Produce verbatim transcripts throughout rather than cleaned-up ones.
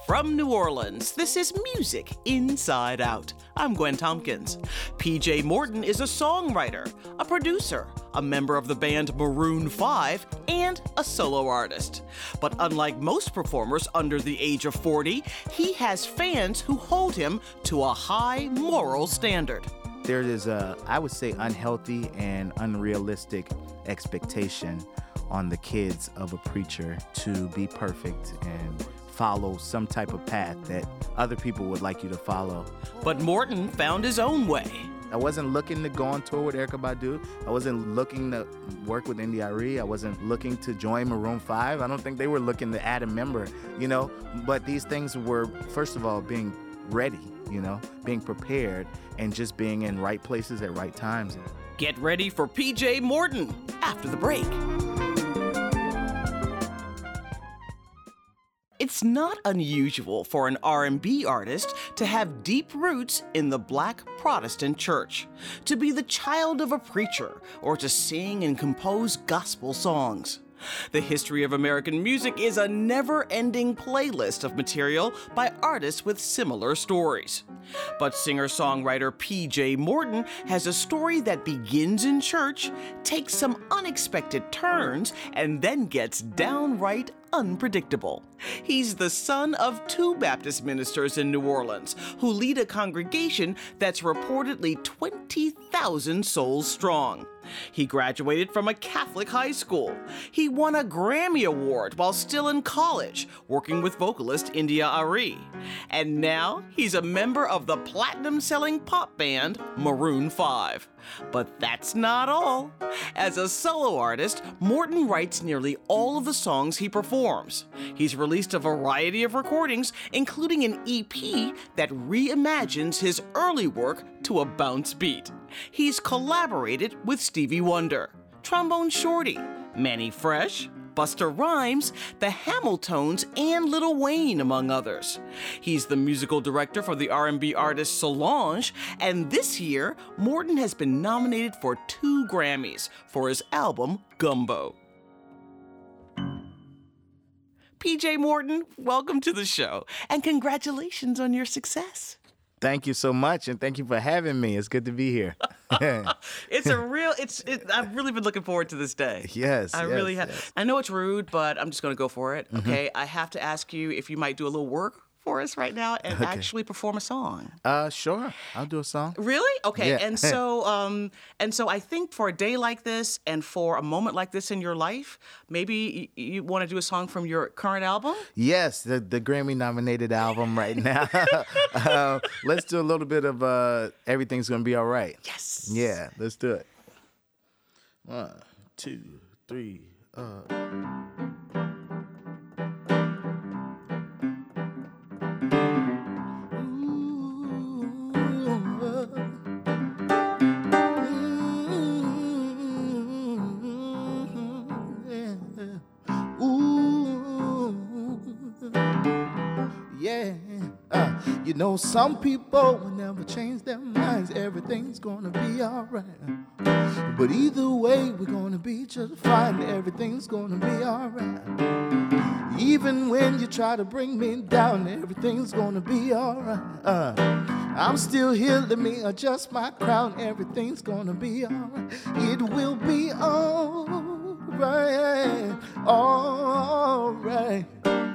From New Orleans, this is Music Inside Out. I'm Gwen Tompkins. P J Morton is a songwriter, a producer, a member of the band Maroon five, and a solo artist. But unlike most performers under the age of forty, he has fans who hold him to a high moral standard. There is a, I would say, unhealthy and unrealistic expectation on the kids of a preacher to be perfect and follow some type of path that other people would like you to follow. But Morton found his own way. I wasn't looking to go on tour with Erykah Badu. I wasn't looking to work with India Arie. I wasn't looking to join Maroon five. I don't think they were looking to add a member, you know. But these things were, first of all, being ready, you know, being prepared and just being in right places at right times. Get ready for P J Morton after the break. It's not unusual for an R and B artist to have deep roots in the Black Protestant church, to be the child of a preacher, or to sing and compose gospel songs. The history of American music is a never-ending playlist of material by artists with similar stories. But singer-songwriter P J Morton has a story that begins in church, takes some unexpected turns, and then gets downright unpredictable. He's the son of two Baptist ministers in New Orleans who lead a congregation that's reportedly twenty thousand souls strong. He graduated from a Catholic high school. He won a Grammy Award while still in college, working with vocalist India Arie. And now he's a member of the platinum-selling pop band Maroon five. But that's not all. As a solo artist, Morton writes nearly all of the songs he performs. He's released a variety of recordings, including an E P that reimagines his early work to a bounce beat. He's collaborated with Stevie Wonder, Trombone Shorty, Mannie Fresh, Busta Rhymes, the Hamiltones, and Lil Wayne, among others. He's the musical director for the R and B artist Solange, and this year, Morton has been nominated for two Grammys for his album Gumbo. P J Morton, welcome to the show, and congratulations on your success. Thank you so much, and thank you for having me. It's good to be here. It's a real, it's, it, I've really been looking forward to this day. Yes, I yes, really have. yes. I know it's rude, but I'm just going to go for it, okay? Mm-hmm. I have to ask you if you might do a little work for us right now and okay. actually perform a song. Uh, sure. I'll do a song. Really? Okay. Yeah. And so, um, and so I think for a day like this and for a moment like this in your life, maybe you, you want to do a song from your current album? Yes, the, the Grammy-nominated album right now. uh, let's do a little bit of uh, Everything's Gonna Be All Right. Yes. Yeah, let's do it. One, two, three, uh... You know, some people will never change their minds. Everything's gonna be alright. But either way, we're gonna be just fine. Everything's gonna be alright. Even when you try to bring me down, everything's gonna be alright. Uh, I'm still here, let me adjust my crown. Everything's gonna be alright. It will be alright. Alright.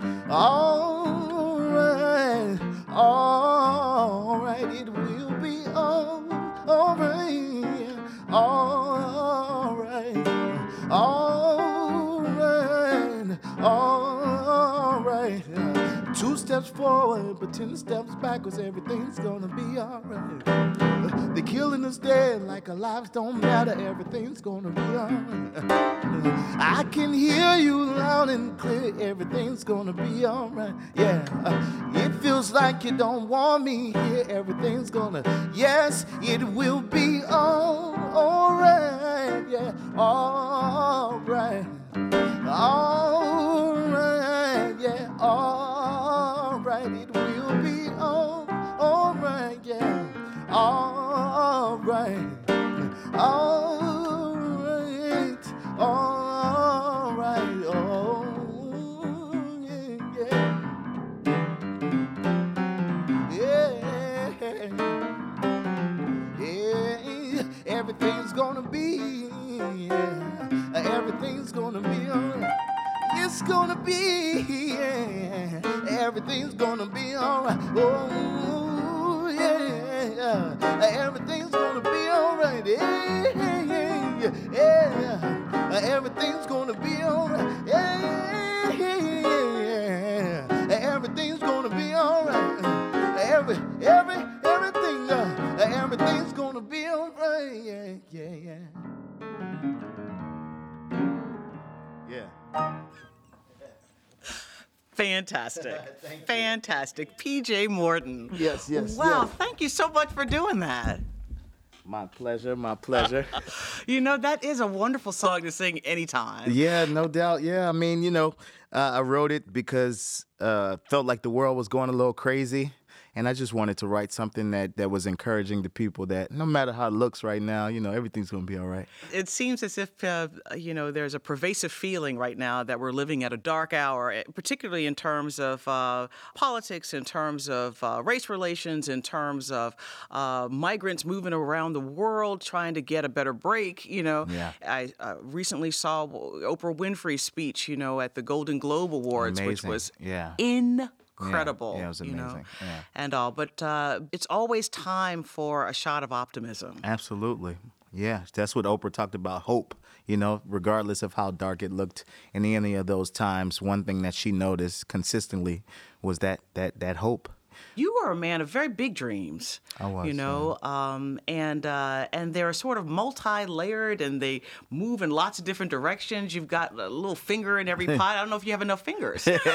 Alright. All right, it will be all, all right, all right, all right, all right. Two steps forward, but ten steps backwards, everything's gonna be all right. The killing us dead like our lives don't matter, everything's gonna be all right. I can hear you loud and clear, everything's gonna be all right. Yeah, it feels like you don't want me here, everything's gonna, yes, it will be all, all right. Yeah, all right, all right, yeah, all right, it will be all, all right, yeah, all right, all right, all right, oh, yeah, yeah. everything's gonna be alright. Oh, yeah, everything's gonna be alright. Yeah, yeah, yeah, yeah. Everything's gonna be alright. Yeah, yeah, yeah, yeah. Everything's gonna be alright. Every, every, everything, uh, everything's gonna be alright. Yeah, yeah, yeah. Yeah. Fantastic. Fantastic. P J Morton. Yes, yes, Wow, yes. thank you so much for doing that. My pleasure, my pleasure. You know, that is a wonderful song to sing anytime. Yeah, no doubt. Yeah, I mean, you know, uh, I wrote it because uh felt like the world was going a little crazy. And I just wanted to write something that, that was encouraging to people that no matter how it looks right now, you know, everything's going to be all right. It seems as if, uh, you know, there's a pervasive feeling right now that we're living at a dark hour, particularly in terms of uh, politics, in terms of uh, race relations, in terms of uh, migrants moving around the world trying to get a better break. You know, Yeah. I uh, recently saw Oprah Winfrey's speech, you know, at the Golden Globe Awards, Amazing. which was Yeah. in incredible, Yeah, yeah, it was you know, amazing. Yeah. and all. But uh, it's always time for a shot of optimism. Absolutely. Yeah, that's what Oprah talked about, hope. You know, regardless of how dark it looked in any of those times, one thing that she noticed consistently was that that that hope. You are a man of very big dreams. I was, you know, um, and uh, and they're sort of multi-layered, and they move in lots of different directions. You've got a little finger in every pie. I don't know if you have enough fingers. Yeah,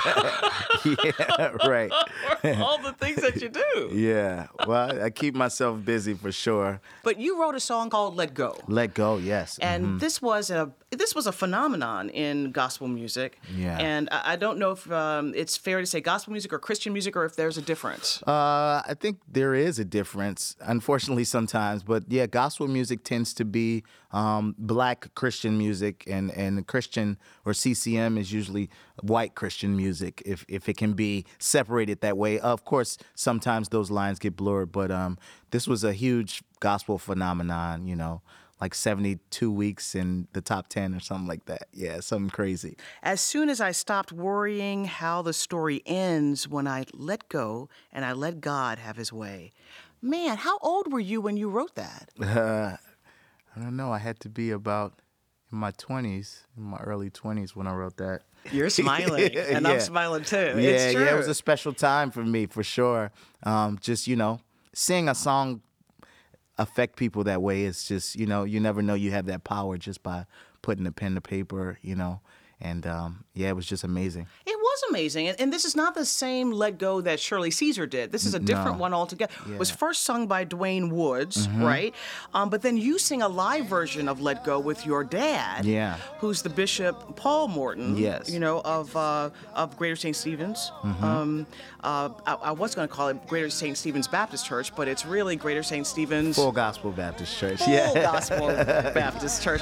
right. All the things that you do. Yeah, well, I keep myself busy for sure. But you wrote a song called "Let Go." Let go, yes. And mm-hmm. this was a this was a phenomenon in gospel music. Yeah. And I, I don't know if um, it's fair to say gospel music or Christian music, or if there's a difference. Uh, I think there is a difference, unfortunately, sometimes. But yeah, gospel music tends to be um, black Christian music, and, and Christian or C C M is usually white Christian music, if if it can be separated that way. Of course, sometimes those lines get blurred, but um, this was a huge gospel phenomenon, you know. Like seventy-two weeks in the top ten or something like that. Yeah, something crazy. As soon as I stopped worrying how the story ends when I let go and I let God have his way. Man, how old were you when you wrote that? Uh, I don't know. I had to be about in my twenties, in my early twenties when I wrote that. You're smiling, and Yeah. I'm smiling too. Yeah, It's true. yeah, it was a special time for me, for sure. Um, just, you know, seeing a song affect people that way, it's just, you know, you never know you have that power just by putting the pen to paper, you know. And, um, yeah, it was just amazing. It was amazing. And, and this is not the same Let Go that Shirley Caesar did. This is a different No. one altogether. Yeah. It was first sung by Dwayne Woods, Mm-hmm. right? Um, but then you sing a live version of Let Go with your dad, Yeah. who's the Bishop Paul Morton, Yes. you know, of uh, of Greater Saint Stephen's. Mm-hmm. Um, uh, I, I was going to call it Greater Saint Stephen's Baptist Church, but it's really Greater Saint Stephen's Full Gospel Baptist Church. Full Yeah. Gospel Baptist Church.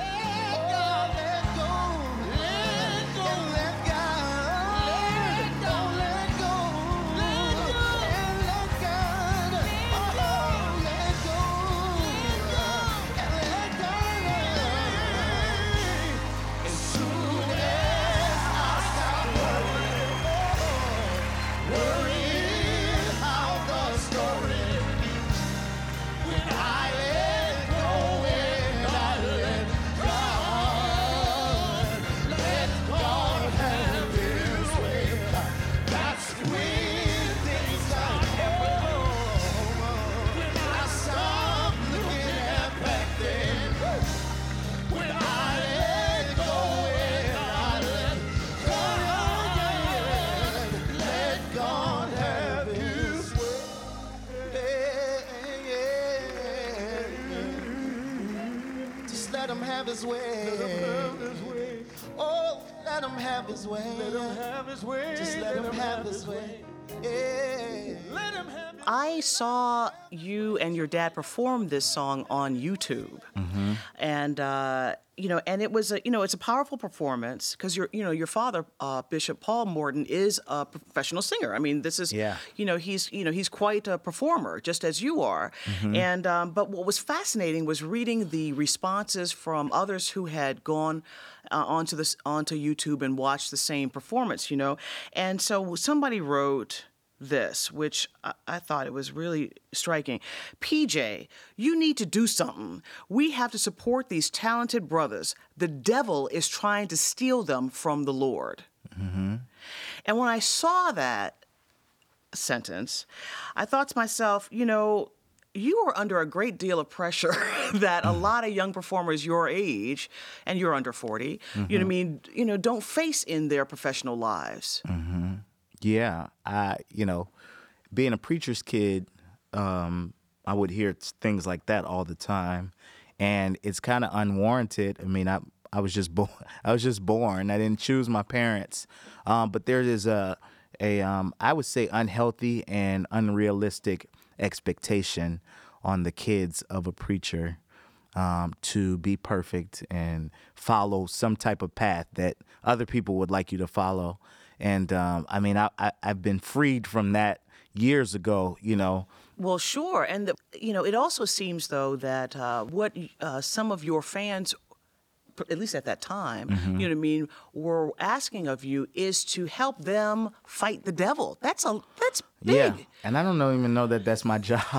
Let him have his way. Oh, let him have his way. Let him have his way. Just let him have his way. Yeah. Let him have his way. I saw you and your dad perform this song on YouTube, mm-hmm. and uh, you know, and it was a, you know, it's a powerful performance because your, you know, your father, uh, Bishop Paul Morton, is a professional singer. I mean, this is, yeah. you know, he's, you know, he's quite a performer, just as you are. Mm-hmm. And um, but what was fascinating was reading the responses from others who had gone uh, onto this onto YouTube and watched the same performance. You know, and so somebody wrote this, which I, I thought it was really striking. P J, you need to do something. We have to support these talented brothers. The devil is trying to steal them from the Lord. Mm-hmm. And when I saw that sentence, I thought to myself, you know, you are under a great deal of pressure that a lot of young performers your age, and you're under forty, mm-hmm. you know what I mean, you know, don't face in their professional lives. Mm-hmm. Yeah, I, you know, being a preacher's kid, um, I would hear things like that all the time, and it's kind of unwarranted. I mean, I I was just born. I was just born. I didn't choose my parents, um, but there is a a um, I would say unhealthy and unrealistic expectation on the kids of a preacher um, to be perfect and follow some type of path that other people would like you to follow. And, um, I mean, I, I, I've been freed from that years ago, you know. Well, sure. And, the, you know, it also seems, though, that uh, what uh, some of your fans, at least at that time, mm-hmm. you know what I mean, were asking of you is to help them fight the devil. That's a that's big. Yeah, and I don't know, even know that that's my job.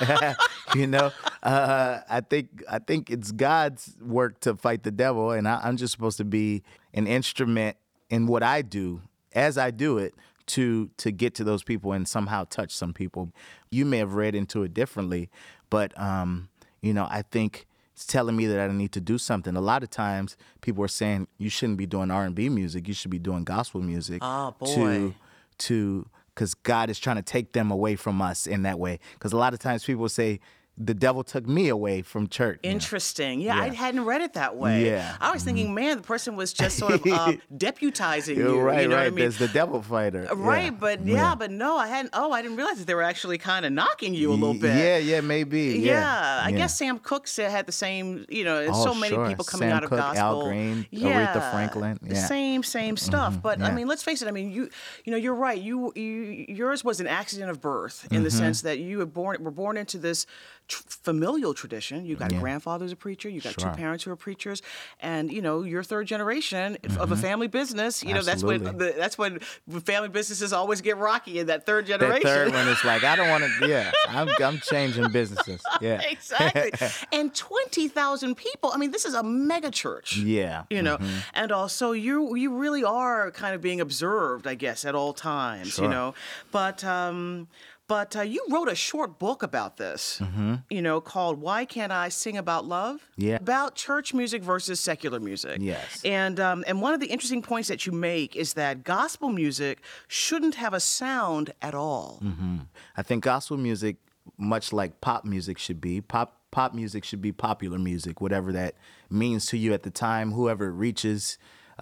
you know, uh, I think I think it's God's work to fight the devil, and I, I'm just supposed to be an instrument in what I do. As I do it, to to get to those people and somehow touch some people. You may have read into it differently, but, um, you know, I think it's telling me that I need to do something. A lot of times people are saying you shouldn't be doing R and B music. You should be doing gospel music. Oh, boy. To, to, because God is trying to take them away from us in that way. Because a lot of times people say, the devil took me away from church. Interesting. Yeah, yeah, I hadn't read it that way. Yeah. I was thinking, man, the person was just sort of uh, deputizing You're you. Right, you know right. what I mean? There's the devil fighter. Right, yeah. but yeah, yeah, but no, I hadn't. Oh, I didn't realize that they were actually kind of knocking you a little bit. Yeah, yeah, maybe. Yeah, yeah I yeah. guess Sam Cooke said had the same. You know, oh, so many sure. people coming Sam out of Cooke, gospel. Al Green, yeah, Aretha Franklin. Yeah. The same, same stuff. Mm-hmm. But yeah. I mean, let's face it. I mean, you, you know, you're right. You, you yours was an accident of birth in mm-hmm. the sense that you were born were born into this tr- familial tradition. You got yeah. a grandfather who's a preacher. You got sure. two parents who are preachers, and you know, you're third generation mm-hmm. of a family business. You Absolutely. know, that's when the, that's when family businesses always get rocky in that third generation. That third one is like, I don't want to. Yeah, I'm I'm changing businesses. Yeah, exactly. And twenty thousand people. I mean, this is a mega church. Yeah, you know, mm-hmm. and also you you really are kind of being observed, I guess, at all times. Sure. You know, but. Um, But uh, you wrote a short book about this, mm-hmm. you know, called Why Can't I Sing About Love? Yeah. About church music versus secular music. Yes. And, um, and one of the interesting points that you make is that gospel music shouldn't have a sound at all. Mm-hmm. I think gospel music, much like pop music should be, pop pop music should be popular music, whatever that means to you at the time, whoever it reaches.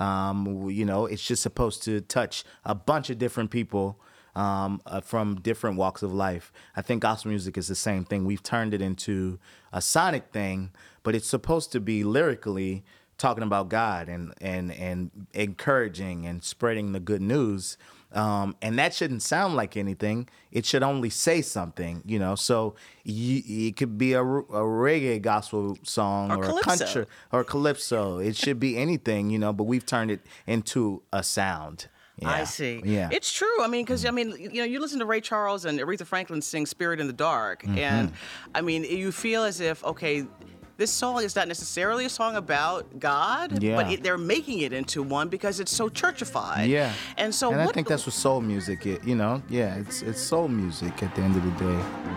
Um, you know, it's just supposed to touch a bunch of different people Um, uh, from different walks of life. I think gospel music is the same thing. We've turned it into a sonic thing, but it's supposed to be lyrically talking about God and and and encouraging and spreading the good news. Um, and that shouldn't sound like anything. It should only say something, you know. So you, it could be a, a reggae gospel song or, or calypso. a country or calypso. It should be anything, you know. But we've turned it into a sound. Yeah. I see. Yeah. It's true. I mean, because, I mean, you know, you listen to Ray Charles and Aretha Franklin sing Spirit in the Dark. Mm-hmm. And, I mean, you feel as if, okay, this song is not necessarily a song about God, yeah. but it, they're making it into one because it's so churchified. Yeah. And so and what, I think that's what soul music is, you know? Yeah, it's it's soul music at the end of the day.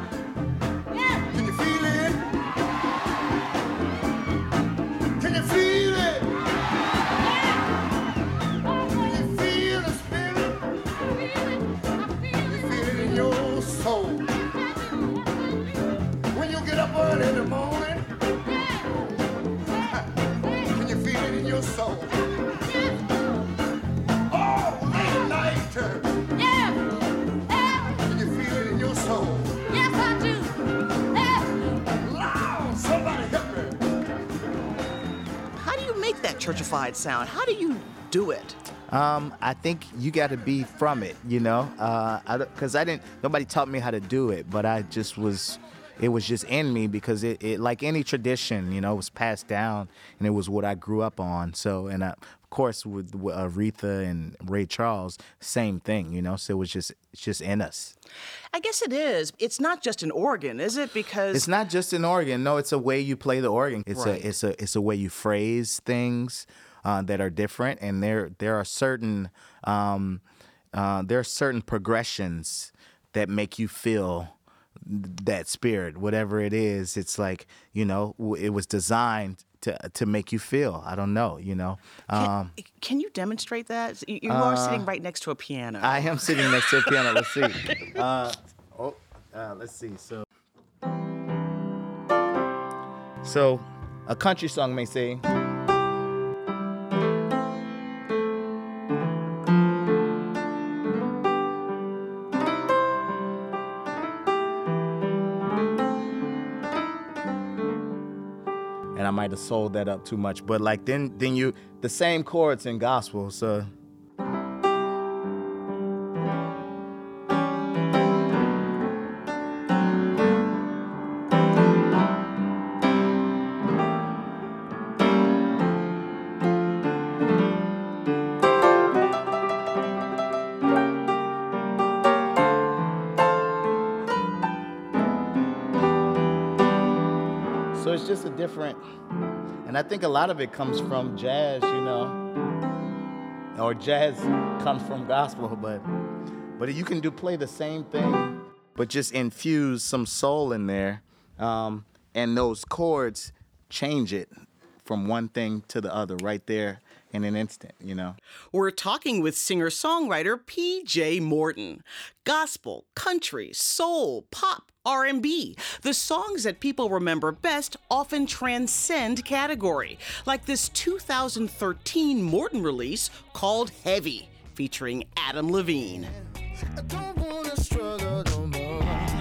Can you feel it? Can you feel it? Soul. When you get up early in the morning, can you feel it in your soul? Oh, late at night, can you feel it in your soul? churchified sound. How do you do it? Um, I think you got to be from it, you know, uh, I, cause I didn't, nobody taught me how to do it, but I just was, it was just in me because it, it like any tradition, you know, it was passed down and it was what I grew up on. So, and I, of course with Aretha and Ray Charles, same thing, you know, so it was just, it's just in us. I guess it is. It's not just an organ, is it? Because it's not just an organ. No, it's a way you play the organ. It's right. a, it's a, it's a way you phrase things. Uh, that are different, and there there are certain um, uh, there are certain progressions that make you feel that spirit, whatever it is. It's like, you know, it was designed to to make you feel. I don't know, you know. Um, can, can you demonstrate that? You, you uh, are sitting right next to a piano. I am sitting next to a piano. Let's see. Uh, oh, uh, let's see. So, so a country song may say. I might have sold that up too much, but like then then you the same chords in gospel, so so it's just a different. And I think a lot of it comes from jazz, you know, or jazz comes from gospel, but but you can do play the same thing, but just infuse some soul in there, um, and those chords change it from one thing to the other right there in an instant, you know. We're talking with singer-songwriter P J Morton. Gospel, country, soul, pop, R and B. The songs that people remember best often transcend category, like this two thousand thirteen Morton release called Heavy, featuring Adam Levine. I don't wanna struggle no more.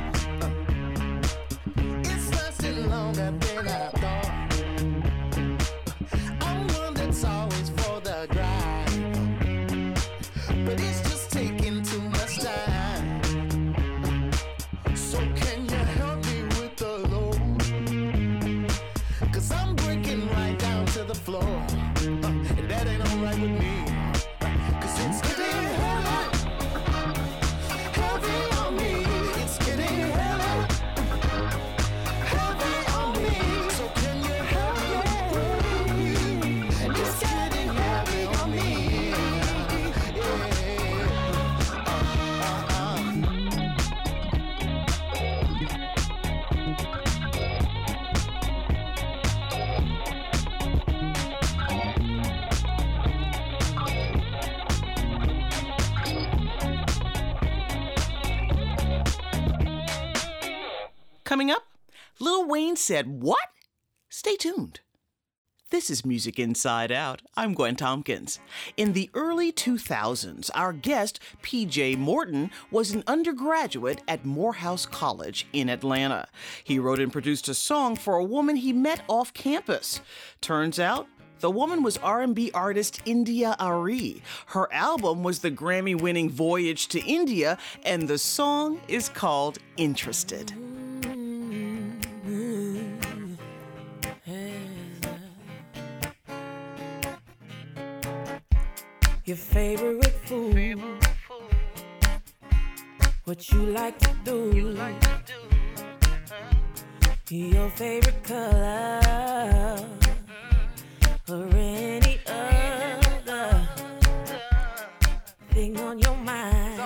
It's lasting longer than I thought. I'm one that's always for the grind, but it's just taking too much time. So can you help me with the load? Cause I'm breaking right down to the floor, uh, and that ain't alright with me. Cause it's getting heavy, heavy on me. It's getting heavy, heavy on me. So can you help me? It's getting heavy on me. Yeah. Uh, uh, uh. Coming up, Lil Wayne said, "What?" Stay tuned. This is Music Inside Out. I'm Gwen Tompkins. In the early two thousands, our guest, P J Morton, was an undergraduate at Morehouse College in Atlanta. He wrote and produced a song for a woman he met off campus. Turns out, the woman was R and B artist India Arie. Her album was the Grammy-winning Voyage to India, and the song is called Interested. Your favorite food, what you like to do, you like to do. Your favorite color, or any other thing on your mind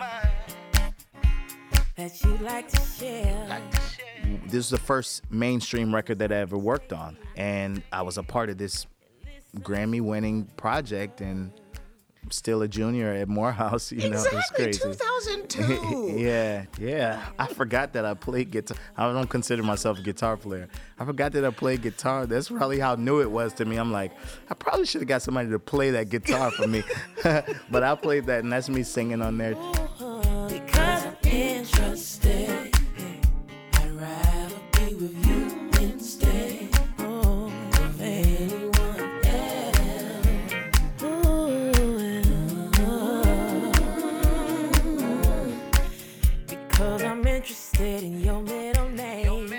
that you like to share. This is the first mainstream record that I ever worked on, and I was a part of this Grammy-winning project, and still a junior at Morehouse, you know, exactly, it's crazy. two thousand two. yeah, yeah. I forgot that I played guitar. I don't consider myself a guitar player. I forgot that I played guitar. That's probably how new it was to me. I'm like, I probably should have got somebody to play that guitar for me. But I played that, and that's me singing on there. Because I'm interested, I'd rather be with you instead of anyone else. Cause I'm interested in your middle name.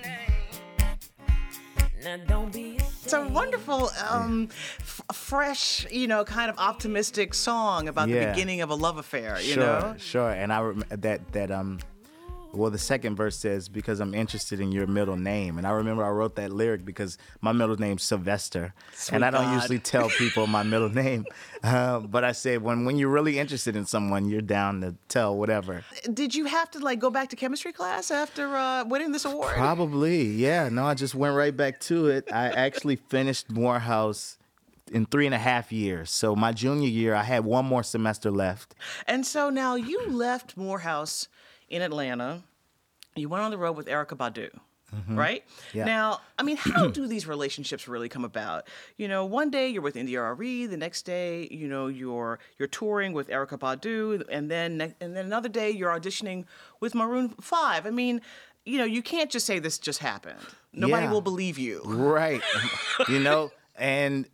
Now don't be ashamed. It's a wonderful, um, f- fresh, you know, kind of optimistic song about the Yeah. beginning of a love affair, you sure, know? Sure, and I rem- that that um, well, the second verse says, "Because I'm interested in your middle name," and I remember I wrote that lyric because my middle name's Sylvester, Sweet and I don't God. usually tell people my middle name, uh, but I said when when you're really interested in someone, you're down to tell whatever. Did you have to, like, go back to chemistry class after uh, winning this award? Probably, yeah. No, I just went right back to it. I actually finished Morehouse in three and a half years. So my junior year, I had one more semester left. And so now you left Morehouse in Atlanta. You went on the road with Erykah Badu, right? Yeah. Now, I mean, how do these relationships really come about? You know, one day you're with India Arie, the next day, you know, you're you're touring with Erykah Badu, and then ne- and then another day you're auditioning with Maroon five. I mean, you know, you can't just say this just happened. Nobody Yeah. will believe you. Right. You know, and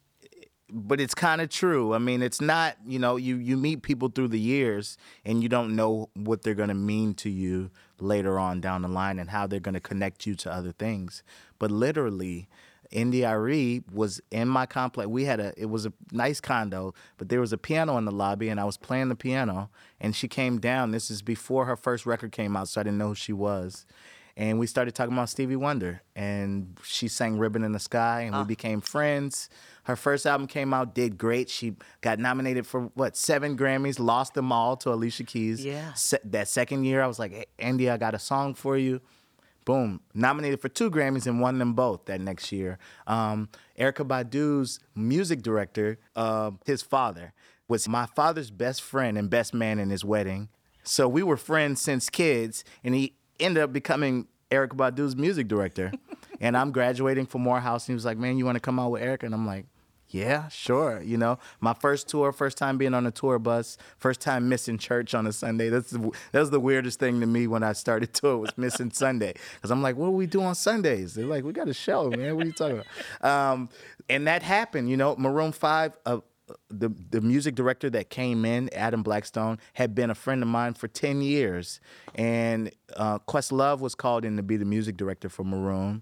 but it's kind of true. I mean, it's not, you know, you, you meet people through the years and you don't know what they're going to mean to you later on down the line and how they're going to connect you to other things. But literally, India Arie was in my complex. We had a, it was a nice condo, but there was a piano in the lobby and I was playing the piano and she came down. This is before her first record came out, so I didn't know who she was. And we started talking about Stevie Wonder, and she sang Ribbon in the Sky, and we became friends. Her first album came out, did great. She got nominated for, what, seven Grammys, lost them all to Alicia Keys. Yeah. Se- that second year, I was like, hey, Andy, I got a song for you. Boom. Nominated for two Grammys and won them both that next year. Um, Erykah Badu's music director, uh, his father, was my father's best friend and best man in his wedding. So we were friends since kids, and he ended up becoming Erykah Badu's music director. And I'm graduating from Morehouse, and he was like, man, you want to come out with Erykah? And I'm like, yeah, sure. You know, my first tour, first time being on a tour bus, first time missing church on a Sunday. That's the, that was the weirdest thing to me when I started tour, was missing Sunday. Because I'm like, what do we do on Sundays? They're like, we got a show, man. What are you talking about? Um, and that happened, you know, Maroon five, uh, the the music director that came in, Adam Blackstone, had been a friend of mine for ten years. And uh, Questlove was called in to be the music director for Maroon.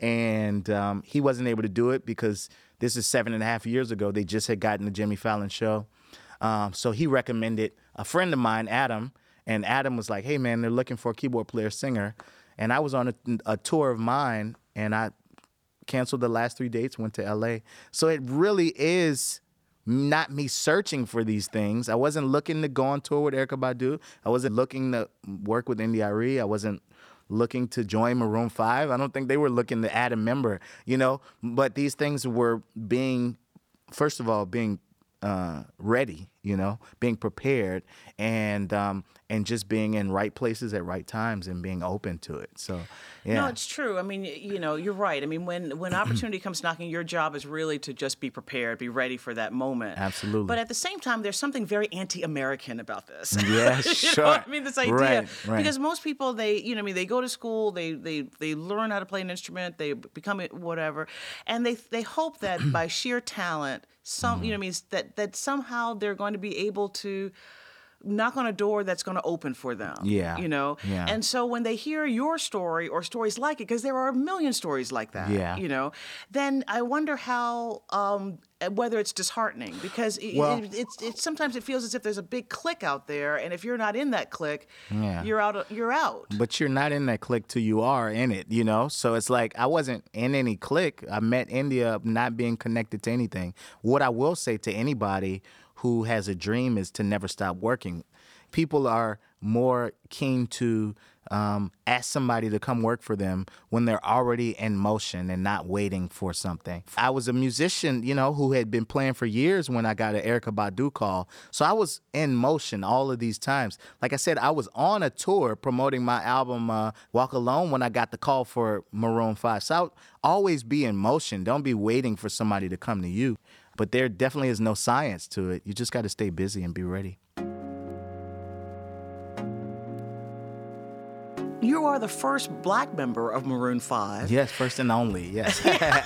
And um, he wasn't able to do it because this is seven and a half years ago. They just had gotten the Jimmy Fallon show. Um, so he recommended a friend of mine, Adam. And Adam was like, hey, man, they're looking for a keyboard player singer. And I was on a, a tour of mine, and I canceled the last three dates, went to L A. So it really is not me searching for these things. I wasn't looking to go on tour with Erykah Badu. I wasn't looking to work with India Arie. I wasn't looking to join Maroon five. I don't think they were looking to add a member, you know. But these things were being, first of all, being uh, ready, you know, being prepared, and um, and just being in right places at right times and being open to it. So, yeah. No, it's true. I mean, y- you know, you're right. I mean, when when opportunity comes knocking, your job is really to just be prepared, be ready for that moment. Absolutely. But at the same time, there's something very anti-American about this. Yeah, You know sure. what I mean, this idea. Right, right. Because most people, they, you know, I mean, they go to school, they they they learn how to play an instrument, they become it, whatever, and they they hope that by sheer talent, some, you know, what I mean, that that somehow they're going to be able to knock on a door that's going to open for them. Yeah, You know? yeah. And so when they hear your story or stories like it, because there are a million stories like that, Yeah. you know, then I wonder how, um, whether it's disheartening, because it, Well- it, it's, it's sometimes it feels as if there's a big clique out there, and if you're not in that clique, Yeah. you're out. You're out. But you're not in that clique till you are in it, you know? So it's like I wasn't in any clique. I met India not being connected to anything. What I will say to anybody who has a dream is to never stop working. People are more keen to um, ask somebody to come work for them when they're already in motion and not waiting for something. I was a musician, you know, who had been playing for years when I got an Erykah Badu call. So I was in motion all of these times. Like I said, I was on a tour promoting my album uh, Walk Alone when I got the call for Maroon five. So I'll always be in motion. Don't be waiting for somebody to come to you. But there definitely is no science to it. You just got to stay busy and be ready. You are the first black member of Maroon five. Yes, first and only, yes.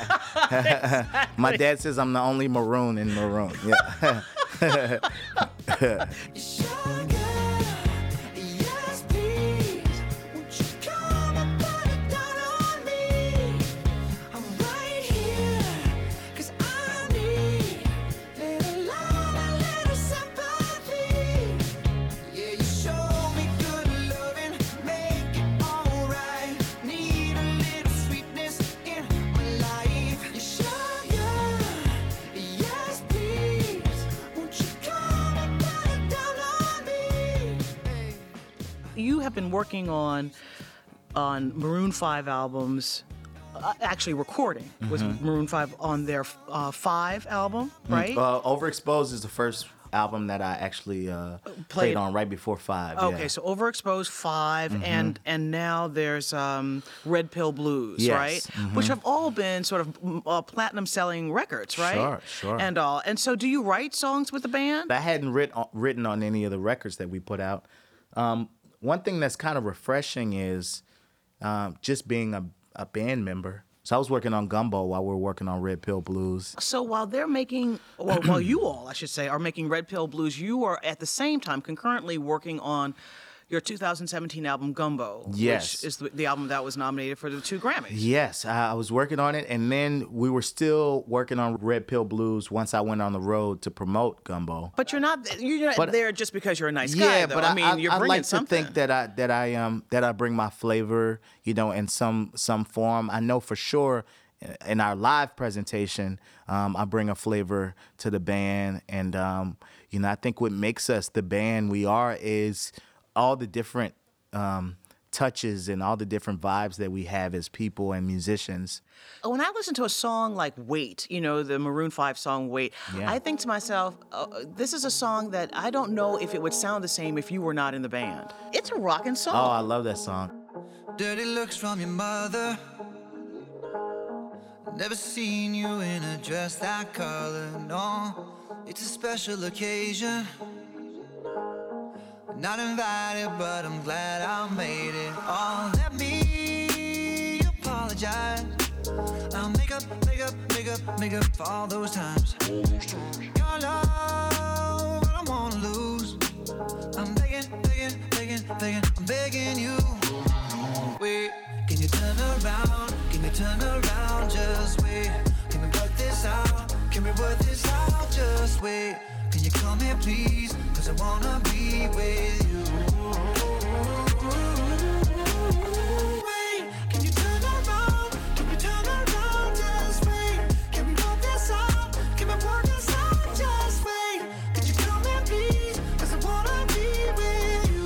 My dad says I'm the only maroon in Maroon. Yeah. Sugar, yes, please. You have been working on on Maroon five albums, uh, actually recording with Maroon five on their uh, five album, right? Uh, Overexposed is the first album that I actually uh, played. played on right before five. Okay, yeah. so Overexposed five, mm-hmm. and and now there's um, Red Pill Blues, yes. right? Mm-hmm. Which have all been sort of uh, platinum selling records, right? Sure, sure. And all. And so, do you write songs with the band? I hadn't writ- written on any of the records that we put out. Um, one thing that's kind of refreshing is um, just being a, a band member. So I was working on Gumbo while we were working on Red Pill Blues. So while they're making, well, while you all, I should say, are making Red Pill Blues, you are at the same time concurrently working on your two thousand seventeen album Gumbo, yes. which is the, the album that was nominated for the two Grammys. Yes, I was working on it, and then we were still working on Red Pill Blues once I went on the road to promote Gumbo. But you're not you're not but, there just because you're a nice yeah, guy, though. but I mean, I, you're I, bringing I like something. to think that I that I um that I bring my flavor, you know, in some some form. I know for sure. In our live presentation, um, I bring a flavor to the band, and um, you know, I think what makes us the band we are is all the different um, touches and all the different vibes that we have as people and musicians. When I listen to a song like Wait, you know, the Maroon five song Wait, Yeah. I think to myself, uh, this is a song that I don't know if it would sound the same if you were not in the band. It's a rocking song. Oh, I love that song. Dirty looks from your mother. Never seen you in a dress that color, no. It's a special occasion. Not invited, but I'm glad I made it. Oh, let me apologize. I'll make up, make up, make up, make up for all those times. Your love, I don't wanna lose. I'm begging, begging, begging, begging, I'm begging you. Wait, can you turn around? Can you turn around? Just wait. Can we work this out? Can we work this out? Just wait. Can you come here, please? Cause I wanna be with you. Wait, can you turn around? Can we turn around? Just wait. Can we work this out? Can we work this out? Just wait. Could you come here, please? Cause I wanna be with you.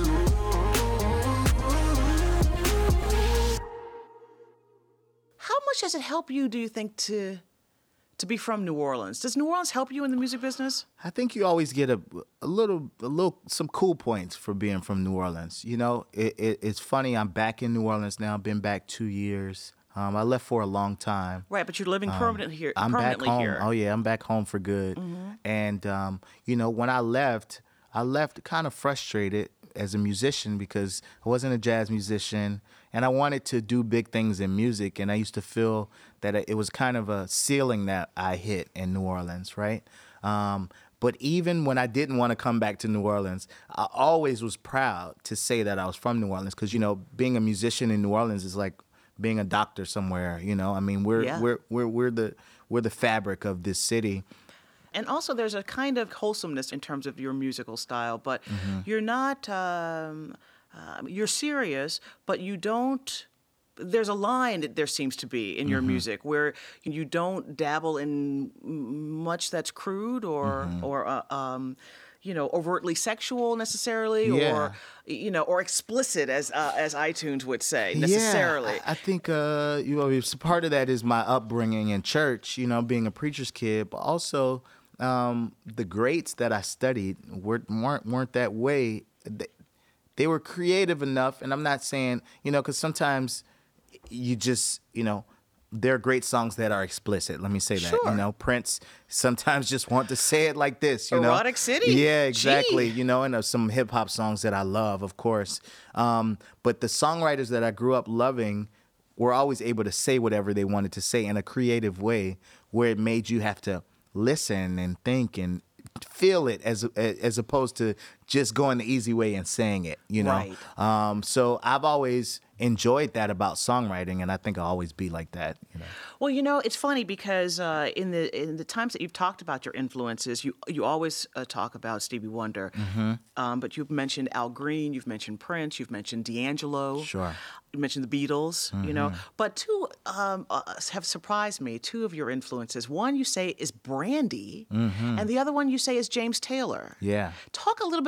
How much does it help you, do you think, to to be from New Orleans? Does New Orleans help you in the music business? I think you always get a, a little, a little, some cool points for being from New Orleans. You know, it, it, it's funny. I'm back in New Orleans now. I've been back two years. Um, I left for a long time. Right, but you're living permanently here. I'm back permanently home. here. Oh yeah, I'm back home for good. Mm-hmm. And um, you know, when I left, I left kind of frustrated as a musician because I wasn't a jazz musician, and I wanted to do big things in music. And I used to feel that it was kind of a ceiling that I hit in New Orleans, right? Um, but even when I didn't want to come back to New Orleans, I always was proud to say that I was from New Orleans because, you know, being a musician in New Orleans is like being a doctor somewhere. You know, I mean, we're Yeah. we're we're we're the we're the fabric of this city. And also, there's a kind of wholesomeness in terms of your musical style, but Mm-hmm. you're not, um, uh, you're serious, but you don't, there's a line that there seems to be in your Mm-hmm. music where you don't dabble in m- much that's crude or, Mm-hmm. or uh, um, you know, overtly sexual necessarily, Yeah. or, you know, or explicit, as uh, as iTunes would say, necessarily. Yeah, I, I think uh, you know, it's part of that is my upbringing in church. You know, being a preacher's kid, but also um, the greats that I studied were, weren't weren't that way. They, they were creative enough, and I'm not saying, you know, because sometimes you just, you know, there are great songs that are explicit. Let me say that. Sure. You know, Prince sometimes just want to say it like this. You know, Erotic City? Yeah, exactly. Gee. You know, and there's some hip hop songs that I love, of course. Um, but the songwriters that I grew up loving were always able to say whatever they wanted to say in a creative way, where it made you have to listen and think and feel it as as opposed to just going the easy way and saying it, you know. Right. Um, so I've always enjoyed that about songwriting, and I think I'll always be like that, you know. Well, you know, it's funny because uh, in the in the times that you've talked about your influences, you you always uh, talk about Stevie Wonder, Mm-hmm. um, but you've mentioned Al Green, you've mentioned Prince, you've mentioned D'Angelo, Sure. you mentioned the Beatles, you know. Mm-hmm. But two um, uh, have surprised me. Two of your influences. One you say is Brandy, Mm-hmm. and the other one you say is James Taylor. Yeah. Talk a little bit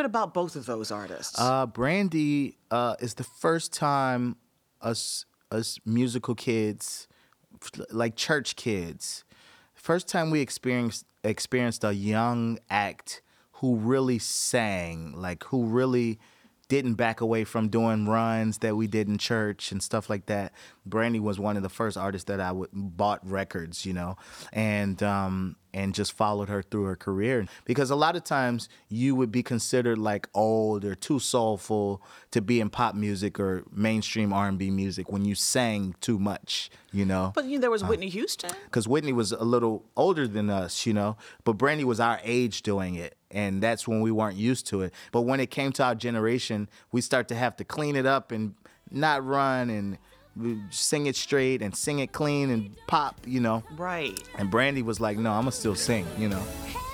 about both of those artists? Uh, Brandy uh, is the first time us us musical kids, like church kids, first time we experienced experienced a young act who really sang, like who really didn't back away from doing runs that we did in church and stuff like that. Brandy was one of the first artists that I would bought records, you know, and um, and just followed her through her career. Because a lot of times you would be considered like old or too soulful to be in pop music or mainstream R and B music when you sang too much, you know. But you know, there was Whitney Houston. Because Whitney was a little older than us, you know, but Brandy was our age doing it. And that's when we weren't used to it. But when it came to our generation, we start to have to clean it up and not run and sing it straight and sing it clean and pop, you know. Right. And Brandy was like, no, I'm going to still sing, you know.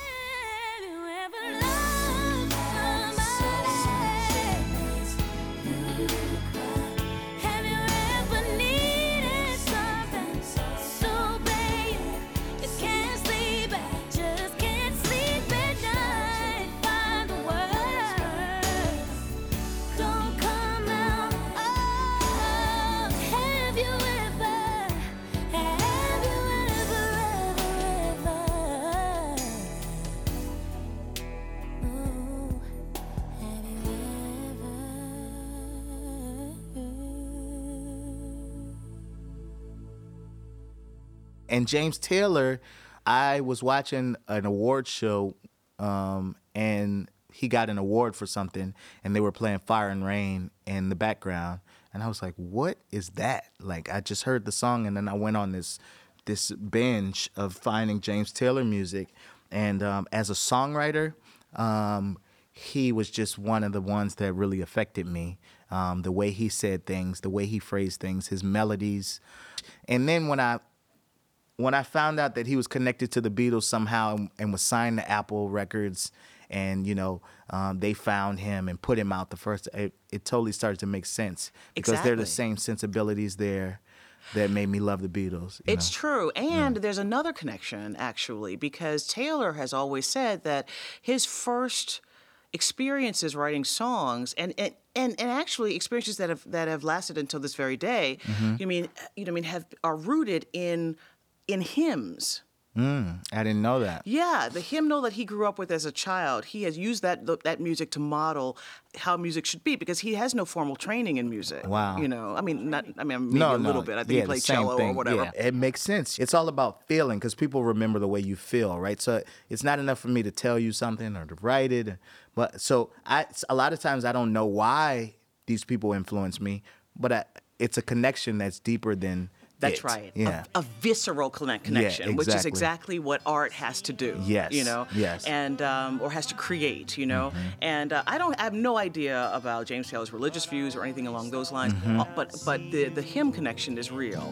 And James Taylor, I was watching an award show, um, and he got an award for something, and they were playing Fire and Rain in the background, and I was like, "What is that?" Like, I just heard the song, and then I went on this this binge of finding James Taylor music, and um, as a songwriter, um, he was just one of the ones that really affected me. Um, the way he said things, the way he phrased things, his melodies, and then when I When I found out that he was connected to the Beatles somehow and, and was signed to Apple Records, and you know um, they found him and put him out the first, it, it totally started to make sense because Exactly. they're the same sensibilities there that made me love the Beatles. you It's know? true. And there's another connection, actually, because Taylor has always said that his first experiences writing songs and and, and, and actually experiences that have that have lasted until this very day, Mm-hmm. you mean you know I mean have are rooted in in hymns. Mm, I didn't know that. Yeah, the hymnal that he grew up with as a child, he has used that that music to model how music should be because he has no formal training in music. Wow. You know, I mean, not I mean maybe No, a little no. bit. I think yeah, he played the same cello thing. or whatever. Yeah, it makes sense. It's all about feeling because people remember the way you feel, right? So it's not enough for me to tell you something or to write it. But so I, a lot of times I don't know why these people influence me, but I, it's a connection that's deeper than That's it. right. Yeah. A, a visceral connect- connection, which is exactly. exactly what art has to do. Yes, You know. yes. And um, or has to create. You know. And uh, I don't I have no idea about James Taylor's religious views or anything along those lines. Uh, but but the the hymn connection is real.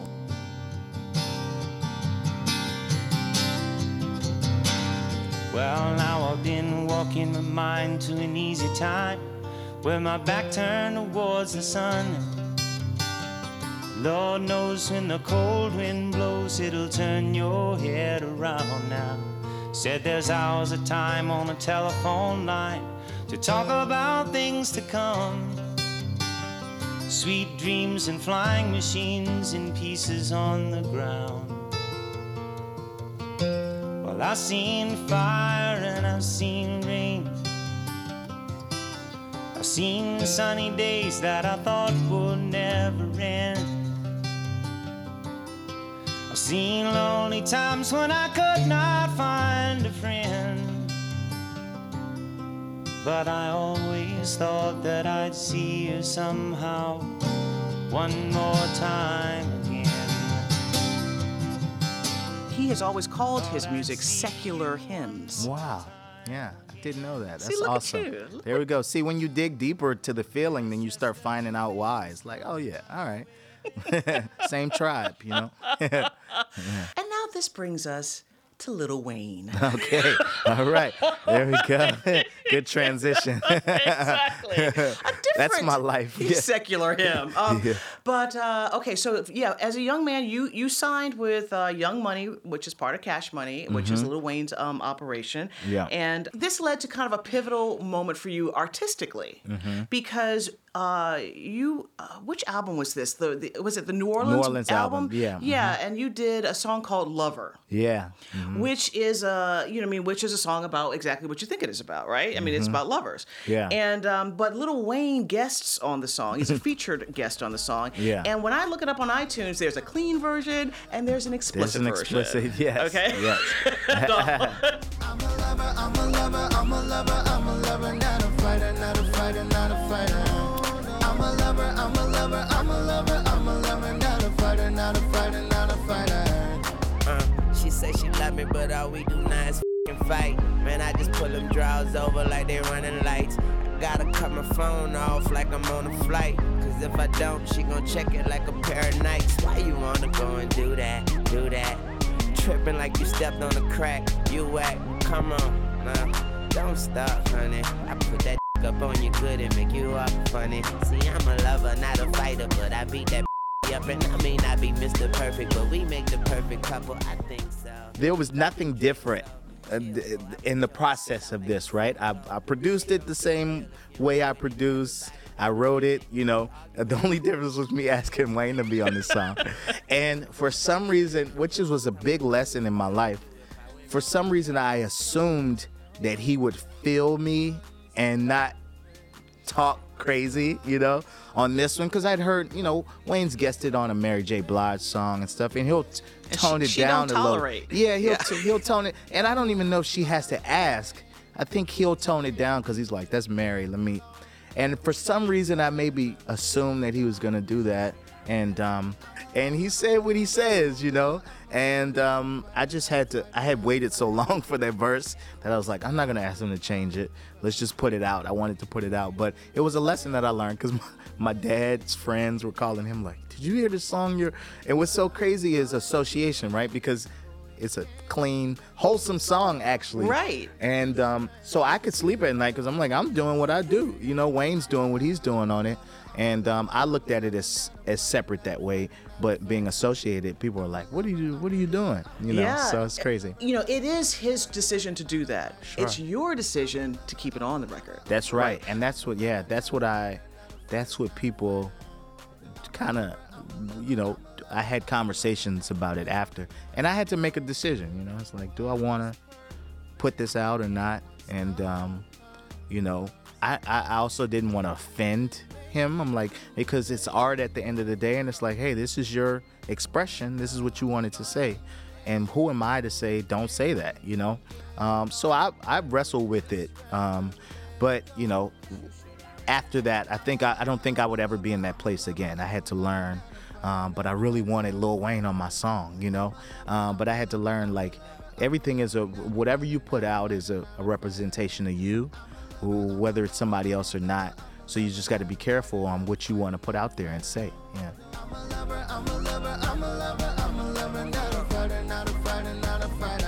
Well, now I've been walking my mind to an easy time with my back turned towards the sun. Lord knows when the cold wind blows, it'll turn your head around now. Said there's hours of time on the telephone line to talk about things to come. Sweet dreams and flying machines in pieces on the ground. Well, I've seen fire and I've seen rain. I've seen sunny days that I thought would never end. I've seen lonely times when I could not find a friend. But I always thought that I'd see her somehow one more time again. He has always called his music secular hymns. Wow. Yeah, I didn't know that. That's See, look at awesome. you. Look There we go. See, when you dig deeper to the feeling, then you start finding out why. It's like, oh yeah, all right. Same tribe, you know? And now this brings us to Lil Wayne. Okay. All right. There we go. Good transition. Exactly. A That's my life. He's Yeah. secular him. Um, Yeah. But uh, okay, so yeah, as a young man, you you signed with uh, Young Money, which is part of Cash Money, which is Lil Wayne's um, operation. Yeah. And this led to kind of a pivotal moment for you artistically, Mm-hmm. because uh, you, uh, which album was this? The, the was it the New Orleans, Orleans album, yeah, yeah. And you did a song called Lover. Yeah. Which is a, you know, I mean, which is a song about exactly what you think it is about, right? I mean, it's about lovers. Yeah. And um, but Lil Wayne guests on the song. He's a featured guest on the song. Yeah. And when I look it up on iTunes, there's a clean version and there's an explicit There's an version. explicit, yes. Okay. Yes. I'm a lover, I'm a lover, I'm a lover, I'm a lover, not a fighter, not a fighter, not a fighter. I'm a lover, I'm a lover, I'm a lover, I'm a lover, not a fighter, not a fighter, not a fighter. Uh, she say she love me, but all we do now is f***ing fight. Man, I just pull them drawers over like they running lights. Gotta cut my phone off like I'm on a flight. Cause if I don't, she gon' check it like a pair of Nikes. Why you wanna go and do that, do that? Tripping like you stepped on a crack, you whack. Come on, nah, don't stop, honey. I put that up on you good and make you walk funny. See, I'm a lover, not a fighter, but I beat that up. And I may not be Mister Perfect, but we make the perfect couple, I think so. There was nothing different uh, th- in the process of this, right? I, I produced it the same way I produce. I wrote it, you know. The only difference was me asking Wayne to be on this song. And for some reason, which is, was a big lesson in my life, for some reason I assumed that he would feel me and not talk crazy, you know, on this one, because I'd heard, you know, Wayne's guested on a Mary J. Blige song and stuff, and he'll t- And tone she- it she down don't a little. tolerate. Yeah, he'll Yeah. T- he'll tone it, and I don't even know if she has to ask. I think he'll tone it down because he's like, "That's Mary, let me." And for some reason, I maybe assumed that he was gonna do that, and um, and he said what he says, you know. And um, I just had to. I had waited so long for that verse that I was like, I'm not gonna ask him to change it. Let's just put it out. I wanted to put it out, but it was a lesson that I learned because my, my dad's friends were calling him like, "Did you hear this song?" You're. And what's so crazy is association, right? Because it's a clean, wholesome song, actually. Right. And um, so I could sleep at night because I'm like, I'm doing what I do. You know, Wayne's doing what he's doing on it. And um, I looked at it as as separate that way, but being associated, people are like, "What are you? What are you doing?" You know, Yeah. so it's crazy. You know, it is his decision to do that. Sure. It's your decision to keep it on the record. That's right. And that's what, yeah, that's what I, that's what people kind of, you know, I had conversations about it after, and I had to make a decision. You know, it's like, do I want to put this out or not? And um, you know, I, I also didn't want to offend him. I'm like, because it's art at the end of the day, and it's like, hey, this is your expression. This is what you wanted to say, and who am I to say don't say that? You know. Um, so I I wrestled with it, um, but you know, after that, I think I, I don't think I would ever be in that place again. I had to learn. Um, but I really wanted Lil Wayne on my song, you know. Um, but I had to learn, like, everything is a, whatever you put out is a, a representation of you, whether it's somebody else or not. So you just got to be careful on what you want to put out there and say. Yeah. I'm a lover, I'm a lover, I'm a lover, I'm a lover, not a fighter, not a fighter, not a fighter.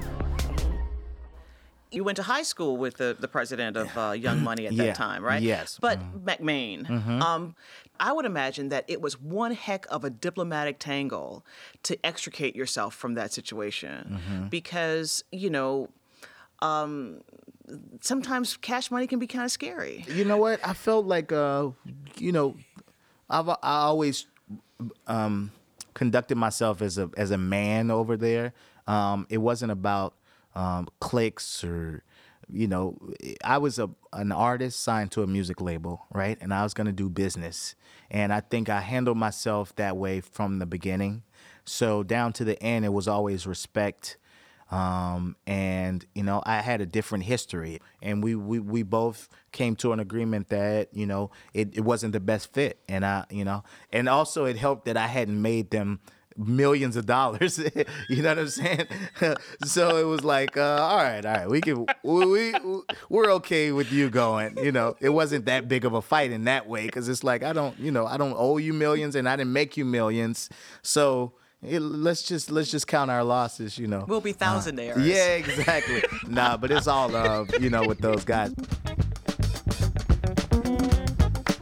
You went to high school with the, the president of uh, Young Money at Yeah. that time, right? Yes. But McMain, um, I would imagine that it was one heck of a diplomatic tangle to extricate yourself from that situation because, you know, um, sometimes Cash Money can be kind of scary. You know what? I felt like, uh, you know, I've I always um, conducted myself as a as a man over there. Um, it wasn't about um, cliques or, you know, I was a an artist signed to a music label, right? And I was going to do business. And I think I handled myself that way from the beginning. So down to the end, it was always respect. Um, and, you know, I had a different history. And we, we, we both came to an agreement that, you know, it, it wasn't the best fit. And, I, you know, and also it helped that I hadn't made them millions of dollars. You know what I'm saying? So it was like, uh, all right, all right, we can, we, we, we're okay with you going. You know, it wasn't that big of a fight in that way because it's like I don't, you know, I don't owe you millions and I didn't make you millions. So it, let's just let's just count our losses. You know, We'll be thousandaires. Uh, yeah, exactly. Nah, but it's all love. You know, with those guys.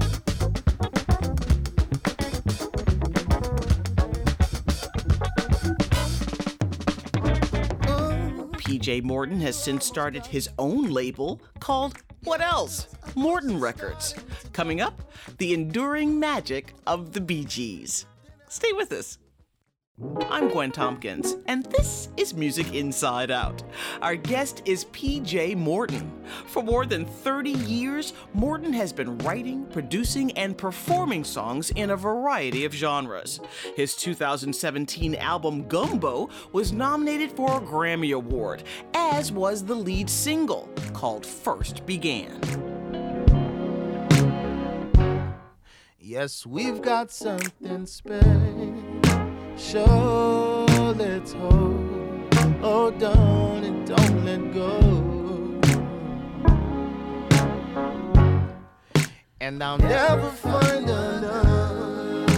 J Morton has since started his own label called What Else? Morton Records. Coming up, the enduring magic of the Bee Gees. Stay with us. I'm Gwen Tompkins, and this is Music Inside Out. Our guest is P J Morton. For more than thirty years, Morton has been writing, producing, and performing songs in a variety of genres. His two thousand seventeen album Gumbo was nominated for a Grammy Award, as was the lead single, called First Began. Yes, we've got something special. Sure, let's hold, hold on and don't let go. And I'll never find another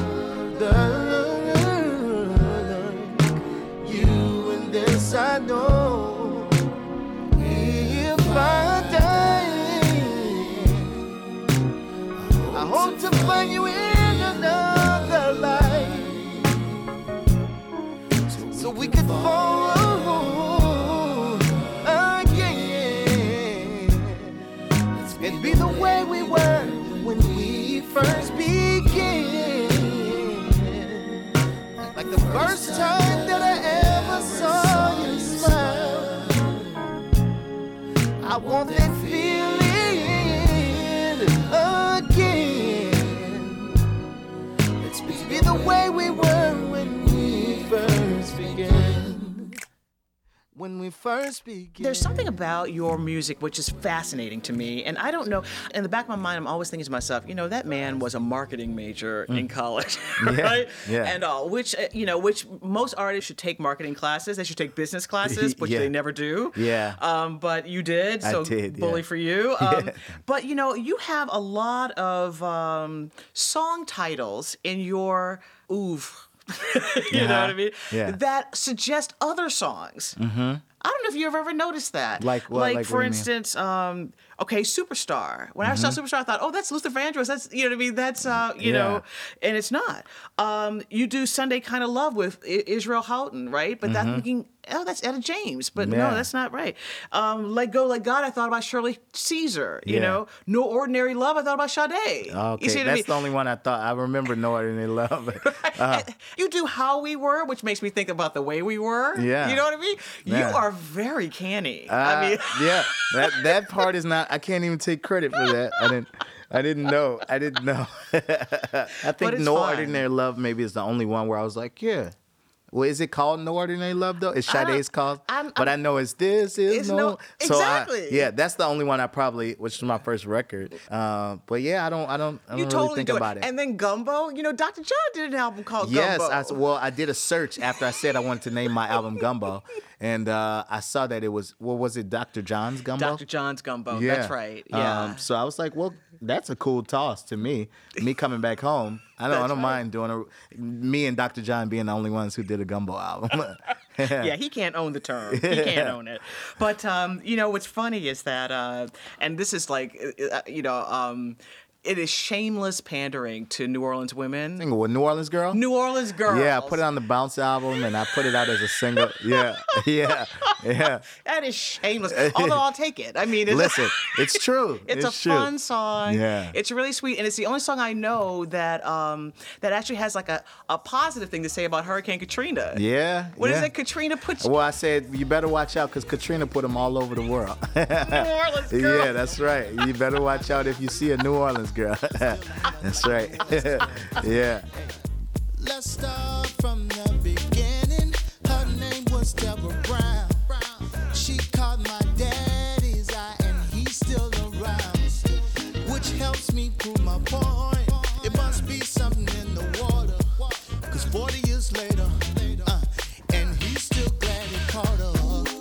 you, and this I know. If I die, I hope to find you in another life. So we could fall again and be the way we were when we first began. Like the first time that I ever saw you smile. I want that feeling again. Let's be the way we were when we first began. When we first began. There's something about your music which is fascinating to me, and I don't know. In the back of my mind, I'm always thinking to myself, you know, that man was a marketing major mm. in college, right? Yeah. yeah. And all, which you know, which most artists should take marketing classes. They should take business classes, which yeah. they never do. Yeah. Um, but you did, so I did, bully yeah. for you. Um, yeah. But you know, you have a lot of um, song titles in your oeuvre. you uh-huh. know what I mean? Yeah. That suggest other songs. Mm-hmm. I don't know if you've ever noticed that. Like what? Like, like for what instance, um, okay, Superstar. When mm-hmm. I saw Superstar, I thought, oh, that's Luther Vandross. That's, you know what I mean? That's, uh, you yeah. know, and it's not. Um, you do Sunday Kind of Love with I- Israel Houghton, right? But mm-hmm. that's thinking, oh, that's Etta James. But yeah. no, that's not right. Um, Let Go, Let God, I thought about Shirley Caesar. You yeah. know, No Ordinary Love, I thought about Sade. Okay, you see what that's I mean? the only one I thought. I remember No Ordinary Love. uh, You do How We Were, which makes me think about The Way We Were. Yeah. You know what I mean? Yeah. You are very canny. Uh, I mean, yeah, that that part is not. I can't even take credit for that. I didn't. I didn't know. I didn't know. I think No fun. Ordinary Love maybe is the only one where I was like, yeah. Well, is it called No Ordinary Love though? Is Sade's called? I'm, but I'm, I know it's this is it's no. no So exactly. I, yeah, that's the only one I probably, which is my first record. Uh, but yeah, I don't. I don't. I don't You really totally think do about it. it. And then Gumbo, you know, Doctor John did an album called Yes, Gumbo. I, well, I did a search after I said I wanted to name my album Gumbo, and uh, I saw that it was, what was it, Doctor John's Gumbo? Doctor John's Gumbo. Yeah. That's right. Yeah. Um, so I was like, well, that's a cool toss to me. Me coming back home, I don't, I don't right. mind doing a. Me and Doctor John being the only ones who did a Gumbo album. Yeah, he can't own the term. He can't own it. But, um, you know, what's funny is that, uh, and this is like, uh, you know, um, it is shameless pandering to New Orleans women. Single with New Orleans Girl? New Orleans Girls. Yeah, I put it on the Bounce album and I put it out as a single. Yeah, yeah, yeah. That is shameless. Although I'll take it. I mean, it's, Listen, it's true. it's, It's a true. fun song. Yeah. It's really sweet. And it's the only song I know that um, that actually has like a, a positive thing to say about Hurricane Katrina. Yeah. What yeah. is it? Katrina put you. Well, I said, you better watch out because Katrina put them all over the world. New Orleans girl. Yeah, that's right. You better watch out if you see a New Orleans girl. That's right. Yeah. Let's start from the beginning. Her name was Deborah Brown. She caught my daddy's eye and he's still around, which helps me prove my point. It must be something in the water, cause forty years later, uh, and he's still glad he caught her.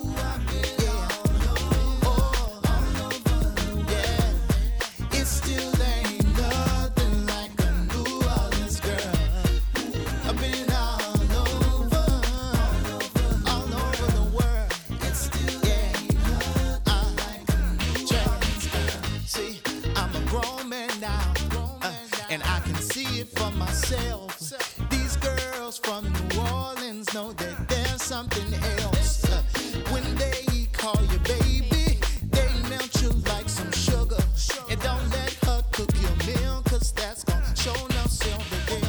These girls from New Orleans know that there's something else. Uh, when they call you, baby. They melt you like some sugar. And don't let her cook your meal, cause that's gonna show no silver deal.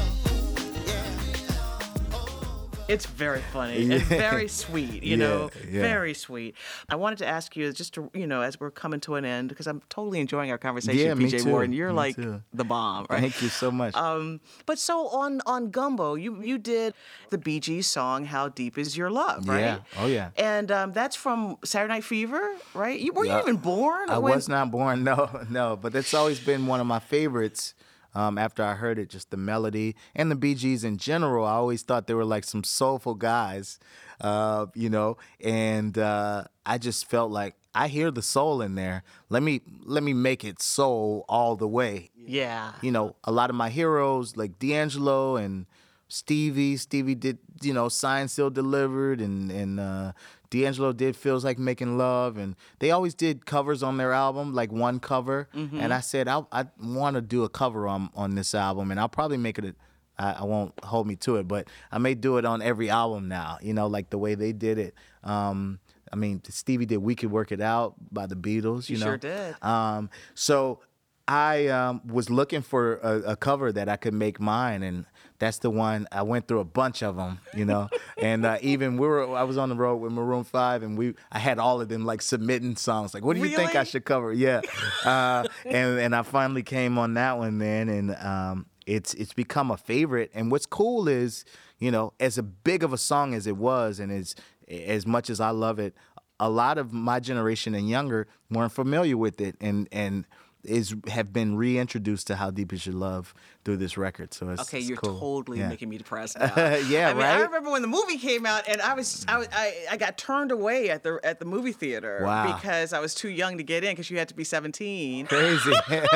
It's very funny Yeah. and very sweet, you Yeah, know, yeah. very sweet. I wanted to ask you just to, you know, as we're coming to an end, because I'm totally enjoying our conversation, Yeah, me P J too, Morton. You're me like too. the bomb, right? Thank you so much. Um, but so on on Gumbo, you you did the Bee Gees song "How Deep Is Your Love," right? Yeah. Oh, yeah. And um, that's from Saturday Night Fever, right? You, were Yeah. you even born? I when- was not born, no, no. But it's always been one of my favorites. Um, after I heard it, just the melody and the Bee Gees in general, I always thought they were like some soulful guys, uh, you know. And uh, I just felt like I hear the soul in there. Let me let me make it soul all the way. Yeah. You know, a lot of my heroes like D'Angelo and Stevie. Stevie did, you know, Signed, Sealed, Delivered, and and uh, D'Angelo did Feels Like Making Love, and they always did covers on their album, like one cover. Mm-hmm. And I said I I want to do a cover on on this album, and I'll probably make it. A, I, I won't hold me to it, but I may do it on every album now. You know, like the way they did it. Um, I mean, Stevie did "We Could Work It Out" by the Beatles. You You know, sure did. Um, so I um, was looking for a, a cover that I could make mine, and that's the one. I went through a bunch of them, you know, and uh, even we were. I was on the road with Maroon Five, and we. I had all of them like submitting songs. Like, what do you think I Really? should cover? Yeah, uh, and and I finally came on that one, man, and um, it's it's become a favorite. And what's cool is, you know, as a big of a song as it was, and as as much as I love it, a lot of my generation and younger weren't familiar with it, and and. is have been reintroduced to How Deep Is Your Love through this record. So it's Okay, it's you're cool. totally Yeah. making me depressed now. Yeah, I mean, I right? remember when the movie came out, and I was I, was- I, I got turned away at the at the movie theater Wow. because I was too young to get in because you had to be seventeen. Crazy.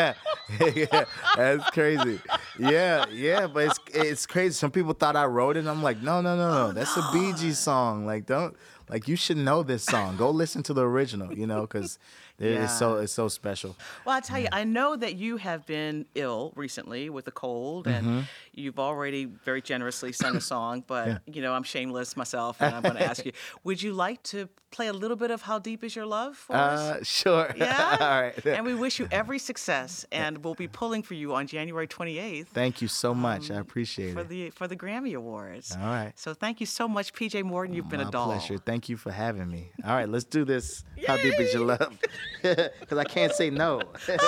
Yeah, that's crazy. Yeah, yeah, but it's it's crazy. Some people thought I wrote it, and I'm like, no, no, no, no. That's a Bee Gees song. Like, don't like you should know this song. Go listen to the original, you know, because Yeah. it's so it's so special. Well, I tell you, I know that you have been ill recently with a cold, and Mm-hmm. you've already very generously sung a song. But you know, I'm shameless myself, and I'm going to ask you: would you like to play a little bit of "How Deep Is Your Love" for us? Uh, sure. Yeah. All right. And we wish you every success, and we'll be pulling for you on January twenty-eighth. Thank you so much. I appreciate for it. the for the Grammy Awards. All right. So thank you so much, P J Morton. You've been My a doll. pleasure. Thank you for having me. All right, let's do this. How deep is your love? Because I can't say no.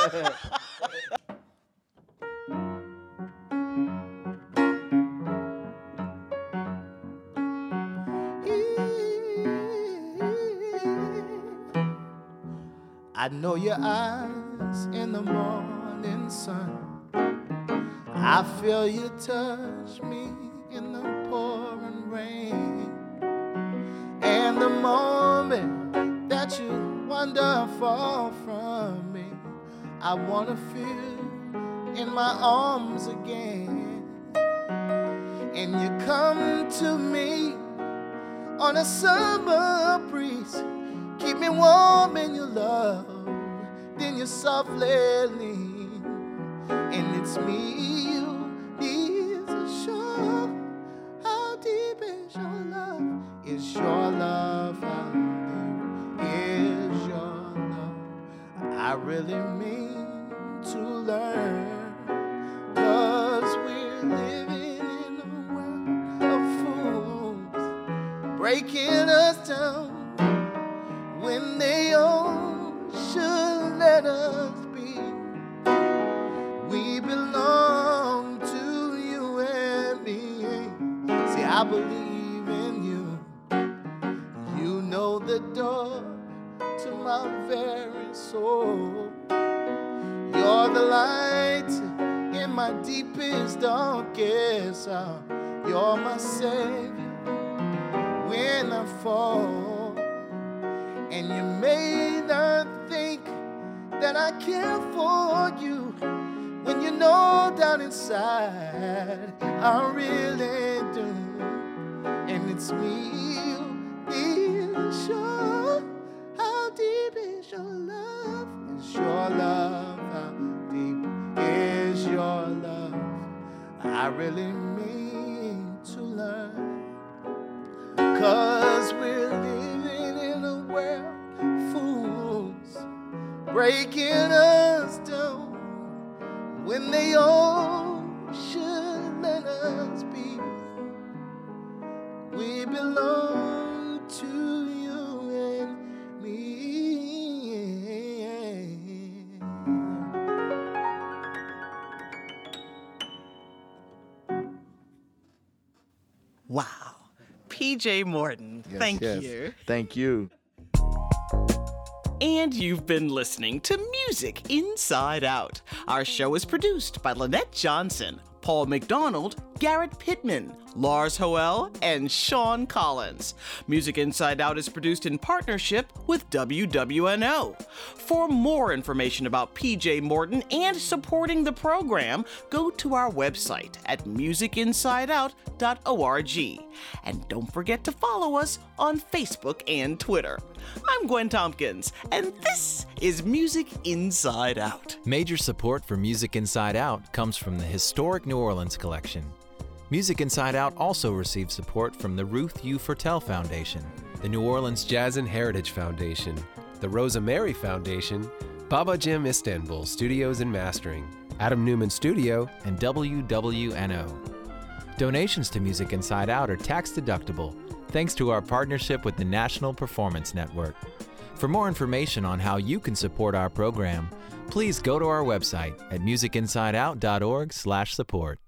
I know your eyes in the morning sun. I feel you touch me in the pouring rain. And the moment that you wander far from me, I wanna feel in my arms again. And you come to me on a summer breeze, keep me warm in your love, then you softly lean. And it's me who needs to show how deep is your love. Is your love, how deep is your love? I really mean to learn, 'cause we're living in a world of fools, breaking us down when they all should let us be. We belong to you and me. See, I believe in you. You know the door to my very soul. You're the light in my deepest, darkest hour. You're my savior when I fall. And you may not think that I care for you, when you know down inside I really do. And it's me who is sure. How deep is your love? Is your love? How deep is your love? I really mean to learn, 'cause we're living in a world breaking us down when they all should let us be. We belong to you and me. Wow. P J Morton, Yes, thank yes. you. Thank you. And you've been listening to Music Inside Out. Our show is produced by Lynette Johnson, Paul McDonald, Garrett Pittman, Lars Hoel, and Sean Collins. Music Inside Out is produced in partnership with W W N O. For more information about P J Morton and supporting the program, go to our website at music inside out dot org. And don't forget to follow us on Facebook and Twitter. I'm Gwen Tompkins, and this is Music Inside Out. Major support for Music Inside Out comes from the Historic New Orleans Collection. Music Inside Out also receives support from the Ruth U. Fertel Foundation, the New Orleans Jazz and Heritage Foundation, the Rosa Mary Foundation, Baba Jim Istanbul Studios and Mastering, Adam Newman Studio, and W W N O. Donations to Music Inside Out are tax-deductible, thanks to our partnership with the National Performance Network. For more information on how you can support our program, please go to our website at music inside out dot org slash support.